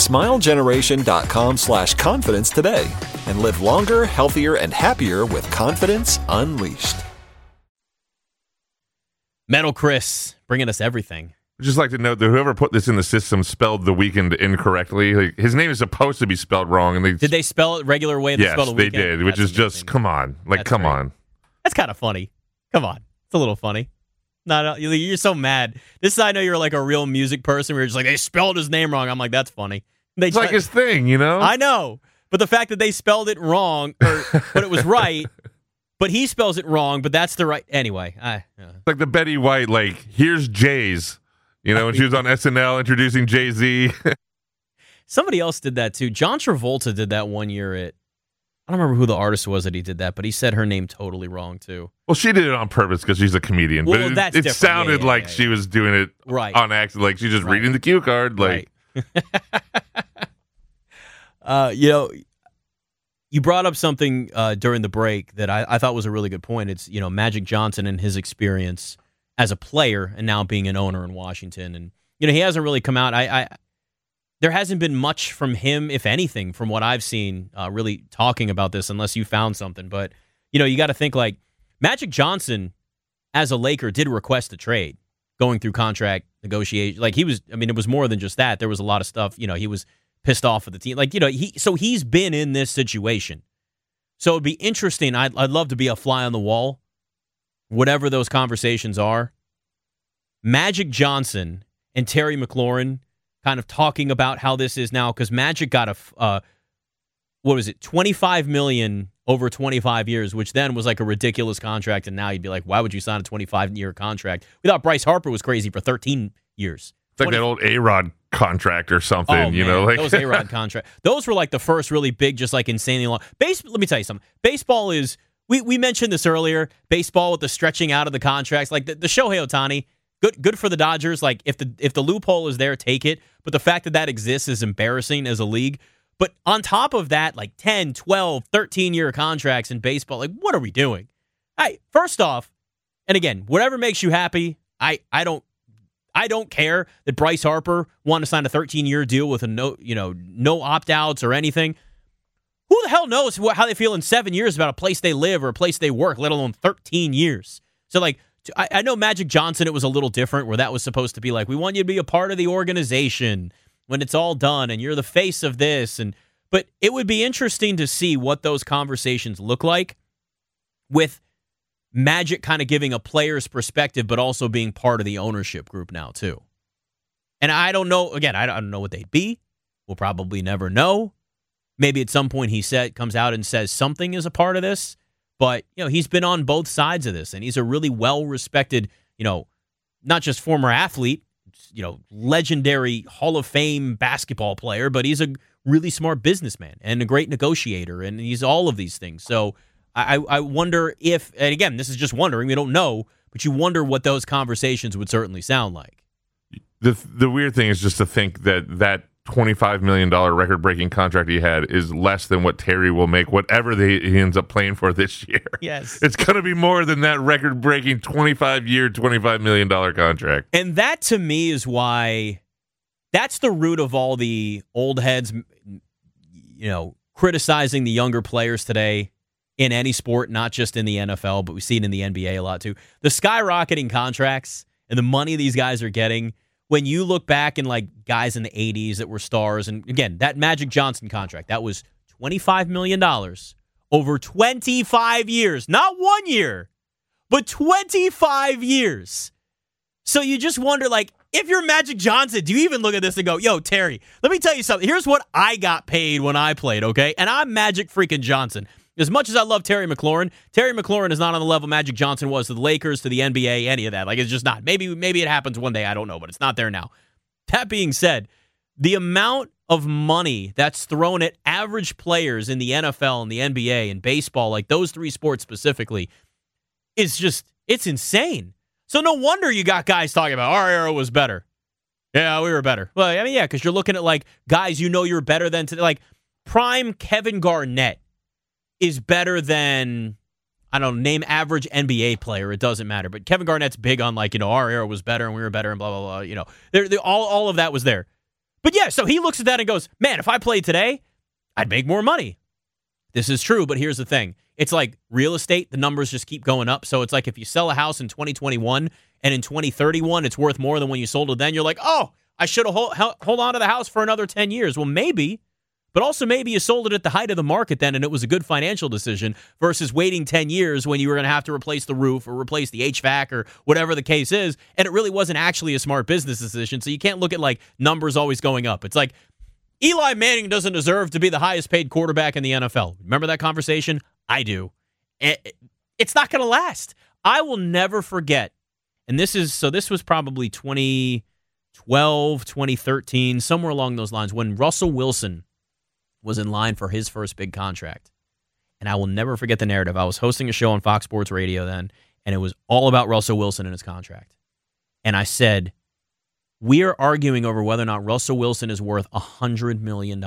smilegeneration.com/confidence today and live longer, healthier, and happier with confidence unleashed. Metal Chris, bringing us everything. I'd just like to note that whoever put this in the system spelled the weekend incorrectly. Like, his name is supposed to be spelled wrong. And did they spell it regular way? Yes, spell the they did, which is just, come on. Like, come on. That's kind of funny. Come on. It's a little funny. No, you're so mad. This is, I know you're like a real music person where you're just like, they spelled his name wrong. I'm like, that's funny. It's like his thing, you know? I know. But the fact that they spelled it wrong, but it was right, but he spells it wrong, but that's the right. Anyway. It's like the Betty White, like, here's Jay's. You know, when she was on SNL introducing Jay-Z. Somebody else did that, too. John Travolta did that one year at, I don't remember who the artist was that he did that, but he said her name totally wrong, too. Well, she did it on purpose because she's a comedian. Well, but it sounded like she was doing it on accident, like she's just reading the cue card. Like, you know, you brought up something during the break that I thought was a really good point. It's, you know, Magic Johnson and his experience as a player and now being an owner in Washington. And, you know, he hasn't really come out. There hasn't been much from him, if anything, from what I've seen, really talking about this, unless you found something. But, you know, you got to think, like, Magic Johnson, as a Laker, did request a trade going through contract negotiation. Like, he was, I mean, it was more than just that. There was a lot of stuff, you know, he was pissed off at the team. Like, you know, he's been in this situation. So it'd be interesting. I'd love to be a fly on the wall, whatever those conversations are. Magic Johnson and Terry McLaurin kind of talking about how this is now, because Magic got $25 million over 25 years, which then was like a ridiculous contract, and now you'd be like, why would you sign a 25-year contract? We thought Bryce Harper was crazy for 13 years. It's like that old A-Rod contract or something, you know? Like those A-Rod contracts. Those were like the first really big, just like insanely long. Let me tell you something. Baseball is, we mentioned this earlier, baseball with the stretching out of the contracts, like the Shohei Ohtani, Good for the Dodgers. Like, if the loophole is there, take it. But the fact that exists is embarrassing as a league. But on top of that, like 10, 12, 13-year contracts in baseball, like, what are we doing? First off, and again, whatever makes you happy, I don't care that Bryce Harper wanted to sign a 13-year deal with no opt-outs or anything. Who the hell knows how they feel in 7 years about a place they live or a place they work, let alone 13 years? So, like, I know Magic Johnson, it was a little different, where that was supposed to be like, we want you to be a part of the organization when it's all done, and you're the face of this. But it would be interesting to see what those conversations look like with Magic kind of giving a player's perspective, but also being part of the ownership group now, too. And I don't know, again, I don't know what they'd be. We'll probably never know. Maybe at some point he comes out and says something is a part of this. But, you know, he's been on both sides of this, and he's a really well-respected, you know, not just former athlete, you know, legendary Hall of Fame basketball player, but he's a really smart businessman and a great negotiator, and he's all of these things. So I wonder if, and again, this is just wondering, we don't know, but you wonder what those conversations would certainly sound like. The weird thing is just to think that $25 million record-breaking contract he had is less than what Terry will make, whatever he ends up playing for this year. Yes. It's going to be more than that record-breaking 25-year, $25 million contract. And that, to me, is why that's the root of all the old heads, you know, criticizing the younger players today in any sport, not just in the NFL, but we see it in the NBA a lot, too. The skyrocketing contracts and the money these guys are getting. When you look back in, like, guys in the 80s that were stars, and again, that Magic Johnson contract, that was $25 million over 25 years. Not 1 year, but 25 years. So you just wonder, like, if you're Magic Johnson, do you even look at this and go, yo, Terry, let me tell you something. Here's what I got paid when I played, okay? And I'm Magic freaking Johnson. As much as I love Terry McLaurin is not on the level Magic Johnson was to the Lakers, to the NBA, any of that. Like, it's just not. Maybe it happens one day. I don't know, but it's not there now. That being said, the amount of money that's thrown at average players in the NFL and the NBA and baseball, like those three sports specifically, is just, it's insane. So no wonder you got guys talking about our era was better. Yeah, we were better. Well, I mean, yeah, because you're looking at, like, guys you know you're better than today. Like, prime Kevin Garnett is better than, I don't know, name average NBA player. It doesn't matter. But Kevin Garnett's big on, like, you know, our era was better and we were better and blah, blah, blah. You know, all of that was there. But yeah, so he looks at that and goes, man, if I played today, I'd make more money. This is true, but here's the thing. It's like real estate. The numbers just keep going up. So it's like if you sell a house in 2021 and in 2031, it's worth more than when you sold it then. You're like, oh, I should have hold on to the house for another 10 years. Well, maybe. But also maybe you sold it at the height of the market then and it was a good financial decision versus waiting 10 years when you were going to have to replace the roof or replace the HVAC or whatever the case is, and it really wasn't actually a smart business decision. So you can't look at, like, numbers always going up. It's like Eli Manning doesn't deserve to be the highest paid quarterback in the NFL. Remember that conversation? I do. It's not going to last. I will never forget. And this was probably 2012, 2013, somewhere along those lines, when Russell Wilson was in line for his first big contract. And I will never forget the narrative. I was hosting a show on Fox Sports Radio then, and it was all about Russell Wilson and his contract. And I said, we are arguing over whether or not Russell Wilson is worth $100 million.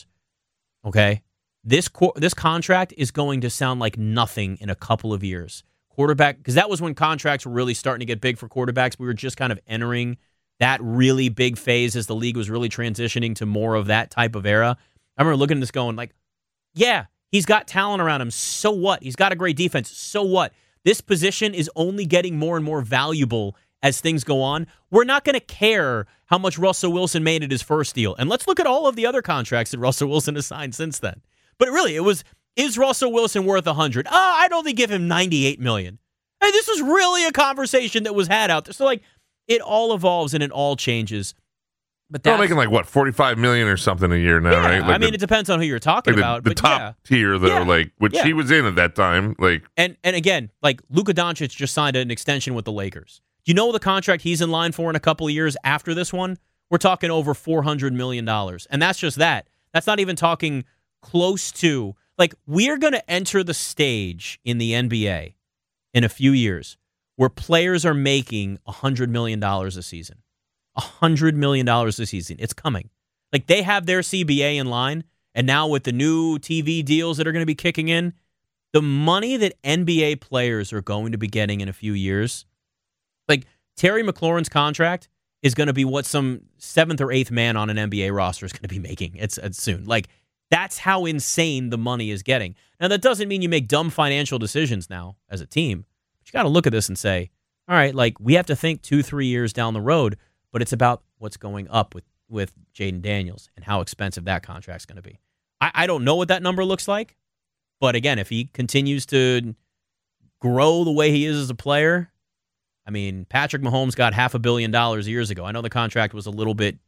Okay? This contract is going to sound like nothing in a couple of years. Quarterback, because that was when contracts were really starting to get big for quarterbacks. We were just kind of entering that really big phase as the league was really transitioning to more of that type of era. I remember looking at this going like, yeah, he's got talent around him. So what? He's got a great defense. So what? This position is only getting more and more valuable as things go on. We're not going to care how much Russell Wilson made at his first deal. And let's look at all of the other contracts that Russell Wilson has signed since then. But really, it was, is Russell Wilson worth $100? I'd only give him $98 million. Hey, this was really a conversation that was had out there. So, like, it all evolves and it all changes. But they're making like what, $45 million or something a year now, yeah, right? Like I mean, it depends on who you're talking about. The but top tier, though, like which he was in at that time, like. And again, like Luka Doncic just signed an extension with the Lakers. Do you know the contract he's in line for in a couple of years after this one? We're talking over $400 million, and that's just that. That's not even talking close to, like, we're going to enter the stage in the NBA in a few years where players are making $100 million a season. $100 million a season. It's coming. Like, they have their CBA in line, and now with the new TV deals that are going to be kicking in, the money that NBA players are going to be getting in a few years, like Terry McLaurin's contract is going to be what some 7th or 8th man on an NBA roster is going to be making. It's soon. Like, that's how insane the money is getting. Now, that doesn't mean you make dumb financial decisions now as a team. But you got to look at this and say, all right, like, we have to think 2-3 years down the road, but it's about what's going up with Jaden Daniels and how expensive that contract's going to be. I don't know what that number looks like, but again, if he continues to grow the way he is as a player, I mean, Patrick Mahomes got $500 million years ago. I know the contract was a little bit,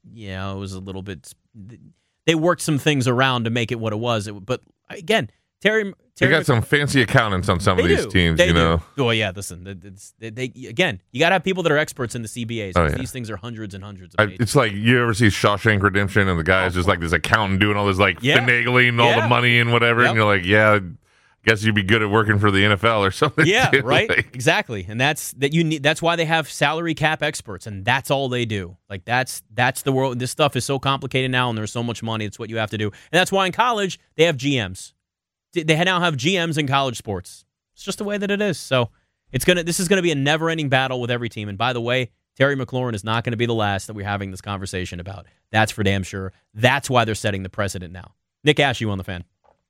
they worked some things around to make it what it was. But again, Terry got some fancy accountants on some of these teams, they know. Oh yeah, listen, again, you got to have people that are experts in the CBAs. These things are hundreds and hundreds of pages. It's like you ever see Shawshank Redemption, and the guy is just like this accountant doing all this like finagling all the money and whatever, and you're like, yeah. Guess you'd be good at working for the NFL or something. Yeah, too. right. Like, exactly, and that's why they have salary cap experts, and that's all they do. Like that's the world. This stuff is so complicated now, and there's so much money. It's what you have to do, and that's why in college they have GMs. They now have GMs in college sports. It's just the way that it is. So this is gonna be a never-ending battle with every team. And by the way, Terry McLaurin is not going to be the last that we're having this conversation about. That's for damn sure. That's why they're setting the precedent now. Nick Ashe, you on the Fan.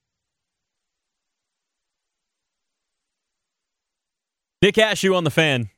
Nick Ashe on the Fan.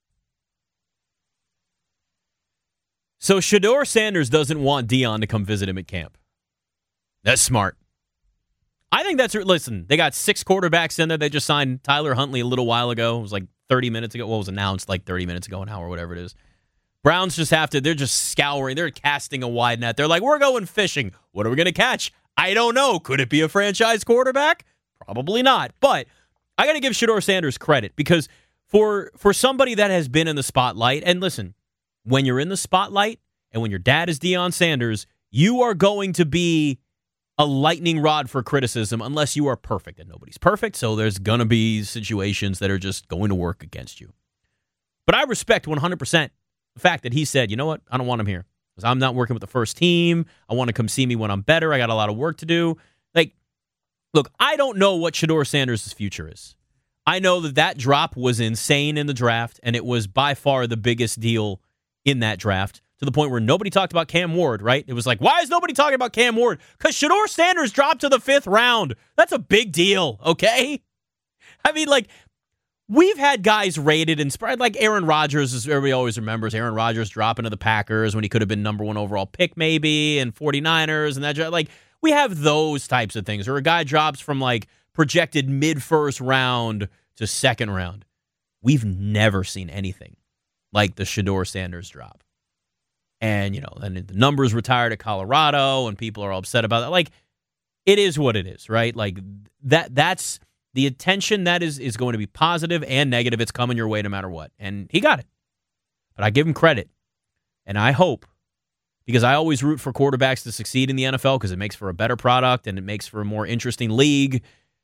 So Shedeur Sanders doesn't want Deion to come visit him at camp. That's smart. I think that's... Listen, they got 6 quarterbacks in there. They just signed Tyler Huntley a little while ago. It was like 30 minutes ago. Well, it was announced like 30 minutes ago, an hour, whatever it is. Browns just have to... They're just scouring. They're casting a wide net. They're like, we're going fishing. What are we going to catch? I don't know. Could it be a franchise quarterback? Probably not. But I got to give Shedeur Sanders credit because for somebody that has been in the spotlight, and listen, when you're in the spotlight and when your dad is Deion Sanders, you are going to be a lightning rod for criticism unless you are perfect, and nobody's perfect, so there's going to be situations that are just going to work against you. But I respect 100% the fact that he said, you know what, I don't want him here because I'm not working with the first team. I want to come see me when I'm better. I got a lot of work to do. Like, look, I don't know what Shedeur Sanders' future is. I know that drop was insane in the draft, and it was by far the biggest deal in that draft, to the point where nobody talked about Cam Ward, right? It was like, why is nobody talking about Cam Ward? Because Shedeur Sanders dropped to the 5th round. That's a big deal, okay? I mean, like, we've had guys rated and spread, like Aaron Rodgers, as everybody always remembers, Aaron Rodgers dropping to the Packers when he could have been number 1 overall pick maybe, and 49ers, and that, like, we have those types of things. Or a guy drops from, like, projected mid-first round to 2nd round. We've never seen anything like the Shedeur Sanders drop. And, and the numbers retired at Colorado, and people are all upset about that. Like, it is what it is, right? Like, that's the attention that is going to be positive and negative. It's coming your way no matter what. And he got it. But I give him credit. And I hope, because I always root for quarterbacks to succeed in the NFL because it makes for a better product and it makes for a more interesting league.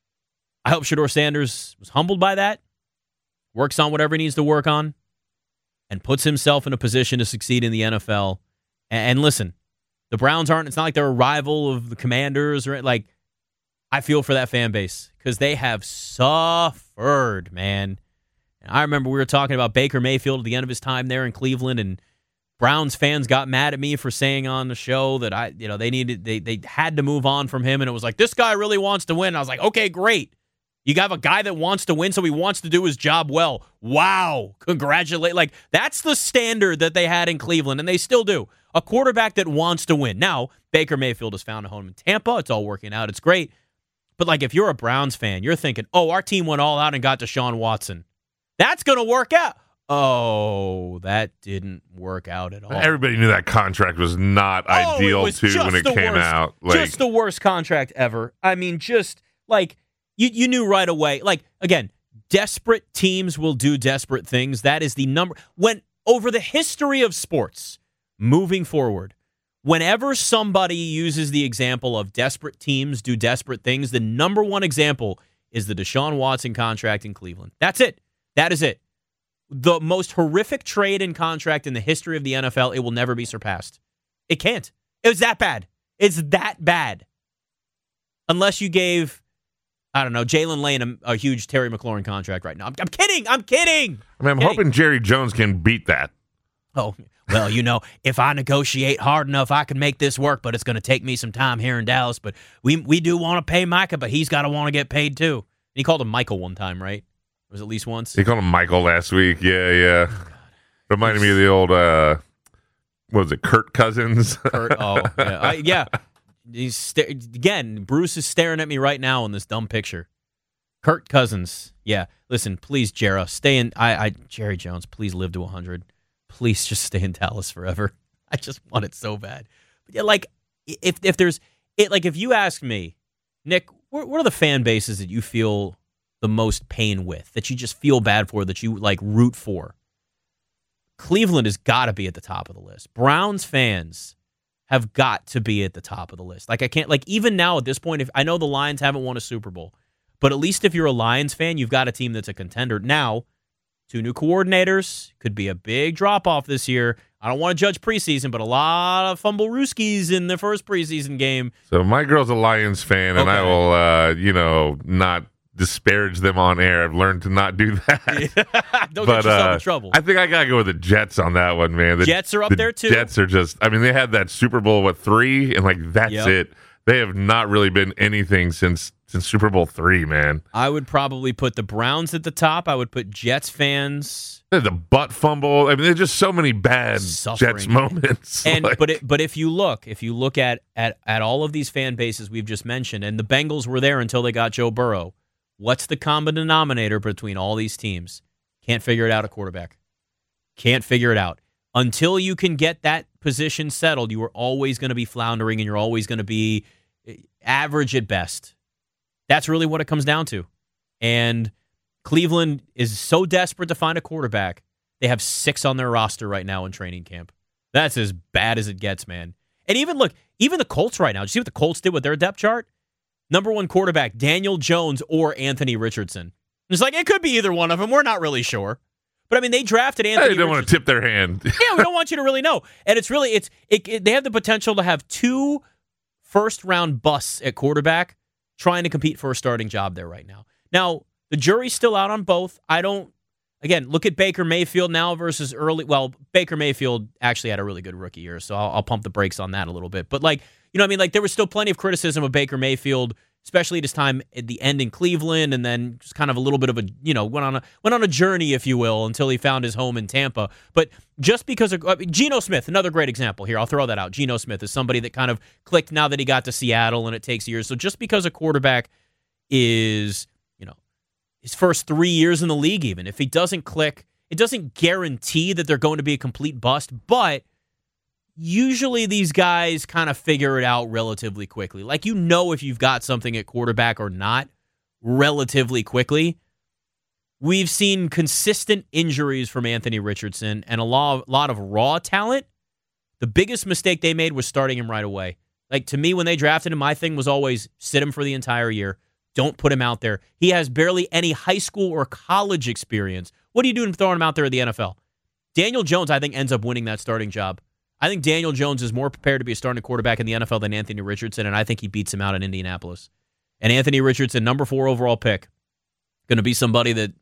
I hope Shedeur Sanders was humbled by that, works on whatever he needs to work on, and puts himself in a position to succeed in the NFL. And listen, the Browns it's not like they're a rival of the Commanders or like, I feel for that fan base because they have suffered, man. And I remember we were talking about Baker Mayfield at the end of his time there in Cleveland, and Browns fans got mad at me for saying on the show that they had to move on from him, and it was like, this guy really wants to win. And I was like, okay, great. You have a guy that wants to win, so he wants to do his job well. Wow. Congratulate. Like, that's the standard that they had in Cleveland, and they still do. A quarterback that wants to win. Now, Baker Mayfield has found a home in Tampa. It's all working out. It's great. But, like, if you're a Browns fan, you're thinking, oh, our team went all out and got Deshaun Watson. That's going to work out. Oh, that didn't work out at all. Everybody knew that contract was not ideal, too, when it came out. Like, just the worst contract ever. I mean, just, like, you knew right away. Like, again, desperate teams will do desperate things. That is the number. When, over the history of sports, moving forward, whenever somebody uses the example of desperate teams do desperate things, the number one example is the Deshaun Watson contract in Cleveland. That's it. That is it. The most horrific trade and contract in the history of the NFL, it will never be surpassed. It can't. It was that bad. It's that bad. Unless you gave, I don't know, Jalen Lane a huge Terry McLaurin contract right now. I'm kidding. I'm hoping Jerry Jones can beat that. Oh, well, if I negotiate hard enough, I can make this work, but it's going to take me some time here in Dallas. But we do want to pay Micah, but he's got to want to get paid too. And he called him Michael one time, right? Was it at least once? He called him Michael last week. Yeah. Oh, reminded me of the old, what was it, Kirk Cousins? Kurt, yeah. Again, Bruce is staring at me right now in this dumb picture. Kirk Cousins. Yeah. Listen, please, Jera, stay in. Jerry Jones, please live to 100. Please just stay in Dallas forever. I just want it so bad. But yeah, like, if there's it, like, if you ask me, Nick, what are the fan bases that you feel the most pain with, that you just feel bad for, that you like root for? Cleveland has got to be at the top of the list. Browns fans have got to be at the top of the list. Like, I can't, like, even now at this point, if I know the Lions haven't won a Super Bowl, but at least if you're a Lions fan, you've got a team that's a contender. Now, 2 new coordinators, could be a big drop-off this year. I don't want to judge preseason, but a lot of fumble-rooskies in the first preseason game. So my girl's a Lions fan, and I will, not disparage them on air. I've learned to not do that. Don't get yourself in trouble. I think I got to go with the Jets on that one, man. The Jets are up there, too. Jets are just, they had that Super Bowl, 3, and, like, that's it. They have not really been anything since Super Bowl 3, man. I would probably put the Browns at the top. I would put Jets fans. The butt fumble. There's just so many bad Jets moments. And but if you look at all of these fan bases we've just mentioned, and the Bengals were there until they got Joe Burrow, what's the common denominator between all these teams? Can't figure it out at quarterback. Can't figure it out. Until you can get that position settled, you are always going to be floundering, and you're always going to be average at best. That's really what it comes down to. And Cleveland is so desperate to find a quarterback, they have 6 on their roster right now in training camp. That's as bad as it gets, man. And even the Colts right now, did you see what the Colts did with their depth chart? Number 1 quarterback, Daniel Jones or Anthony Richardson. It's like, it could be either one of them. We're not really sure. But, they drafted Anthony Richardson. They don't want to tip their hand. Yeah, we don't want you to really know. And it's really, they have the potential to have 2 first-round busts at quarterback trying to compete for a starting job there right now. Now, the jury's still out on both. Again, look at Baker Mayfield now versus early. Well, Baker Mayfield actually had a really good rookie year, so I'll pump the brakes on that a little bit. But, there was still plenty of criticism of Baker Mayfield, especially at his time at the end in Cleveland, and then just kind of a little bit of a, went on a journey, if you will, until he found his home in Tampa. But just because of Geno Smith, another great example here, I'll throw that out. Geno Smith is somebody that kind of clicked now that he got to Seattle, and it takes years. So just because a quarterback is, his first 3 years in the league, even if he doesn't click, it doesn't guarantee that they're going to be a complete bust. But usually these guys kind of figure it out relatively quickly. Like, you know if you've got something at quarterback or not relatively quickly. We've seen consistent injuries from Anthony Richardson and a lot of raw talent. The biggest mistake they made was starting him right away. Like, to me, when they drafted him, my thing was always sit him for the entire year. Don't put him out there. He has barely any high school or college experience. What are you doing throwing him out there at the NFL? Daniel Jones, I think, ends up winning that starting job. I think Daniel Jones is more prepared to be a starting quarterback in the NFL than Anthony Richardson, and I think he beats him out in Indianapolis. And Anthony Richardson, number 4 overall pick, going to be somebody that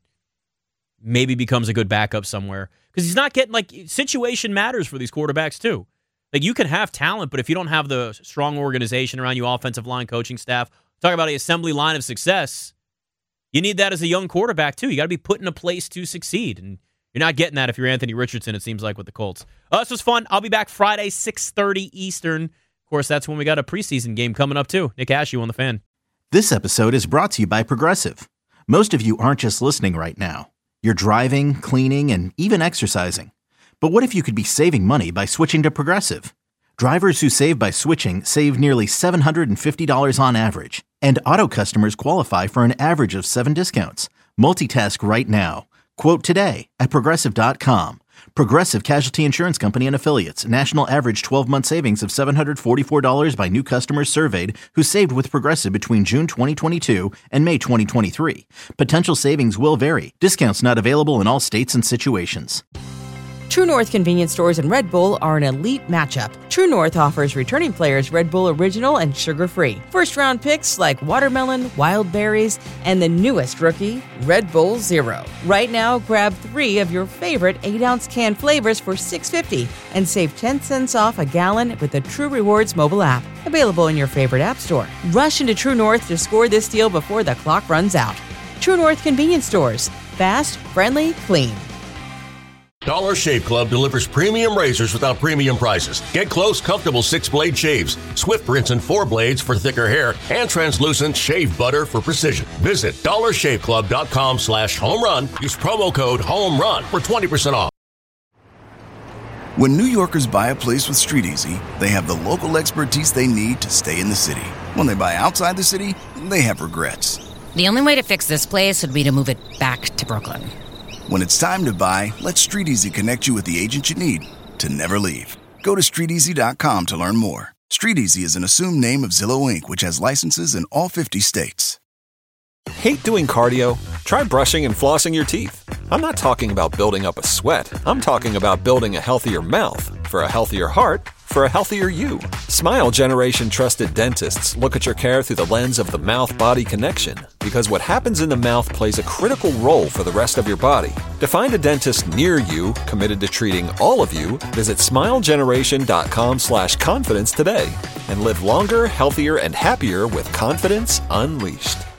maybe becomes a good backup somewhere. Because he's not getting, like, situation matters for these quarterbacks too. Like, you can have talent, but if you don't have the strong organization around you, offensive line, coaching staff, talk about an assembly line of success, you need that as a young quarterback too. You got to be put in a place to succeed. And you're not getting that if you're Anthony Richardson, it seems like, with the Colts. This was fun. I'll be back Friday, 6:30 Eastern. Of course, that's when we got a preseason game coming up too. Nick Ashew on The Fan. This episode is brought to you by Progressive. Most of you aren't just listening right now. You're driving, cleaning, and even exercising. But what if you could be saving money by switching to Progressive? Drivers who save by switching save nearly $750 on average. And auto customers qualify for an average of 7 discounts. Multitask right now. Quote today at Progressive.com. Progressive Casualty Insurance Company and Affiliates. National average 12-month savings of $744 by new customers surveyed who saved with Progressive between June 2022 and May 2023. Potential savings will vary. Discounts not available in all states and situations. True North convenience stores and Red Bull are an elite matchup. True North offers returning players Red Bull Original and sugar-free. First-round picks like watermelon, wild berries, and the newest rookie, Red Bull Zero. Right now, grab 3 of your favorite 8-ounce can flavors for $6.50 and save 10 cents off a gallon with the True Rewards mobile app. Available in your favorite app store. Rush into True North to score this deal before the clock runs out. True North convenience stores. Fast, friendly, clean. Dollar Shave Club delivers premium razors without premium prices. Get close, comfortable 6-blade shaves, swift rinse and 4 blades for thicker hair, and translucent shave butter for precision. Visit dollarshaveclub.com/home-run. Use promo code HOME-RUN for 20% off. When New Yorkers buy a place with StreetEasy, they have the local expertise they need to stay in the city. When they buy outside the city, they have regrets. The only way to fix this place would be to move it back to Brooklyn. When it's time to buy, let StreetEasy connect you with the agent you need to never leave. Go to StreetEasy.com to learn more. StreetEasy is an assumed name of Zillow Inc., which has licenses in all 50 states. Hate doing cardio? Try brushing and flossing your teeth. I'm not talking about building up a sweat. I'm talking about building a healthier mouth for a healthier heart for a healthier you. Smile Generation trusted dentists look at your care through the lens of the mouth-body connection, because what happens in the mouth plays a critical role for the rest of your body. To find a dentist near you committed to treating all of you, visit smilegeneration.com/confidence today and live longer, healthier, and happier with confidence unleashed.